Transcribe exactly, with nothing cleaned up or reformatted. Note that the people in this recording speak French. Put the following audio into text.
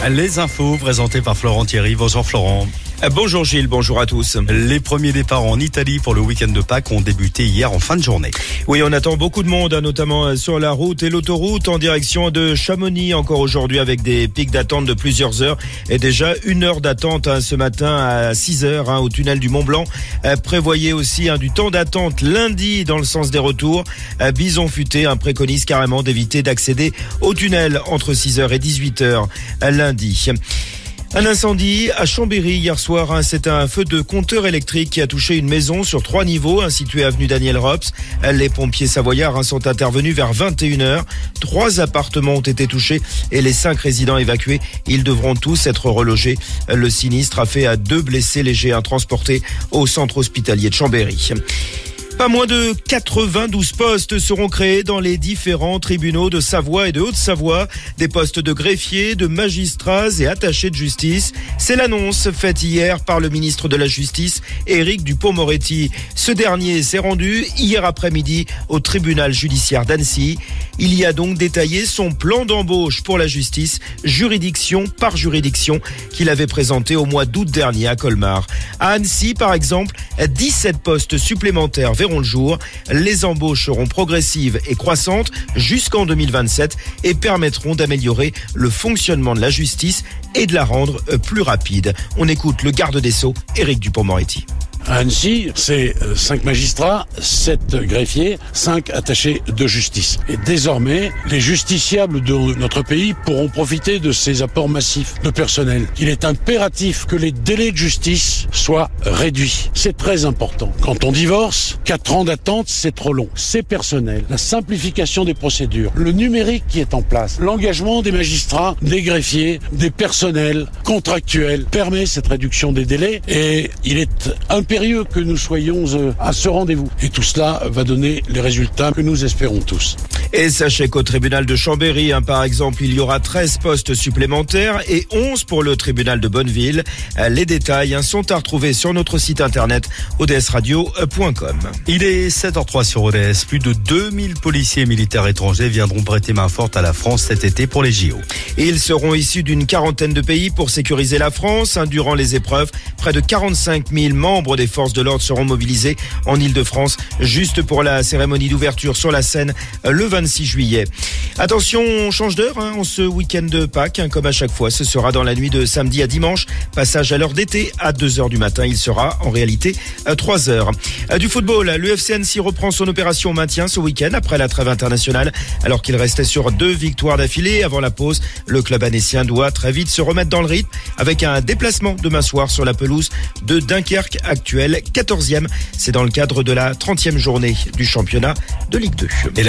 Les infos présentées par Florent Thierry. Bonjour Florent. Bonjour Gilles, bonjour à tous. Les premiers départs en Italie pour le week-end de Pâques ont débuté hier en fin de journée. Oui, on attend beaucoup de monde, notamment sur la route et l'autoroute en direction de Chamonix, encore aujourd'hui avec des pics d'attente de plusieurs heures et déjà une heure d'attente hein, ce matin à six heures hein, au tunnel du Mont Blanc. Euh, prévoyez aussi hein, du temps d'attente lundi dans le sens des retours. Euh, Bison Futé hein, préconise carrément d'éviter d'accéder au tunnel entre six heures et dix-huit heures euh, lundi. Un incendie à Chambéry hier soir. Hein, c'est un feu de compteur électrique qui a touché une maison sur trois niveaux, hein, située avenue Daniel Rops. Les pompiers savoyards hein, sont intervenus vers vingt et une heures. Trois appartements ont été touchés et les cinq résidents évacués. Ils devront tous être relogés. Le sinistre a fait à deux blessés légers hein, transportés au centre hospitalier de Chambéry. Pas moins de quatre-vingt-douze postes seront créés dans les différents tribunaux de Savoie et de Haute-Savoie. Des postes de greffiers, de magistrats et attachés de justice. C'est l'annonce faite hier par le ministre de la Justice, Éric Dupond-Moretti. Ce dernier s'est rendu hier après-midi au tribunal judiciaire d'Annecy. Il y a donc détaillé son plan d'embauche pour la justice, juridiction par juridiction, qu'il avait présenté au mois d'août dernier à Colmar. À Annecy, par exemple, dix-sept postes supplémentaires verront le jour. Les embauches seront progressives et croissantes jusqu'en deux mille vingt-sept et permettront d'améliorer le fonctionnement de la justice et de la rendre plus rapide. On écoute le garde des Sceaux, Éric Dupond-Moretti. À Annecy, c'est cinq magistrats, sept greffiers, cinq attachés de justice. Et désormais, les justiciables de notre pays pourront profiter de ces apports massifs de personnel. Il est impératif que les délais de justice soient réduits. C'est très important. Quand on divorce, quatre ans d'attente, c'est trop long. C'est personnel. La simplification des procédures, le numérique qui est en place, l'engagement des magistrats, des greffiers, des personnels contractuels permet cette réduction des délais et il est impératif que nous soyons à ce rendez-vous. Et tout cela va donner les résultats que nous espérons tous. Et sachez qu'au tribunal de Chambéry, hein, par exemple, il y aura treize postes supplémentaires et onze pour le tribunal de Bonneville. Les détails hein, sont à retrouver sur notre site internet o d s radio point com. Il est sept heures zéro trois sur O D S. Plus de deux mille policiers et militaires étrangers viendront prêter main forte à la France cet été pour les J O. Et ils seront issus d'une quarantaine de pays pour sécuriser la France. Hein, durant les épreuves, près de quarante-cinq mille membres des forces de l'ordre seront mobilisés en Ile-de-France juste pour la cérémonie d'ouverture sur la Seine le vingt-six juillet. Attention, on change d'heure hein, en ce week-end de Pâques, hein, comme à chaque fois. Ce sera dans la nuit de samedi à dimanche. Passage à l'heure d'été à deux heures du matin. Il sera en réalité à trois heures. Du football, l'U F C Annecy reprend son opération maintien ce week-end après la trêve internationale. Alors qu'il restait sur deux victoires d'affilée avant la pause, le club annécien doit très vite se remettre dans le rythme avec un déplacement demain soir sur la pelouse de Dunkerque, actuelle quatorzième. C'est dans le cadre de la trentième journée du championnat de Ligue deux.